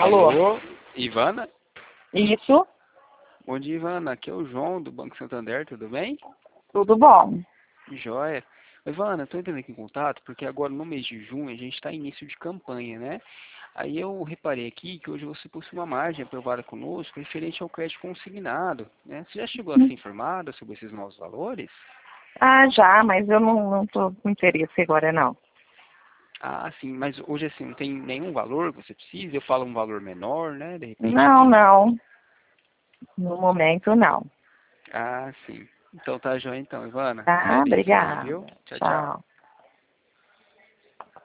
Alô? Alô, Ivana? Isso, Bom dia, Ivana. Aqui é o João do Banco Santander, tudo bem? tudo bom. Joia. Ivana, estou entrando aqui em contato porque agora no mês de junho a gente está em início de campanha, né? Aí eu reparei aqui que hoje você possui uma margem aprovada conosco referente ao crédito consignado, né? Você já chegou a ser informada sobre esses novos valores? Ah, já, mas eu não tô com interesse agora, não. Ah, sim, mas hoje assim não tem nenhum valor que você precisa? Eu falo um valor menor, né? De repente Não, assim. não. No momento, não. Ah, sim. Então tá joia então, Ivana. Tá? Agradeço aí, Obrigada. viu? Tchau, tchau. Tchau.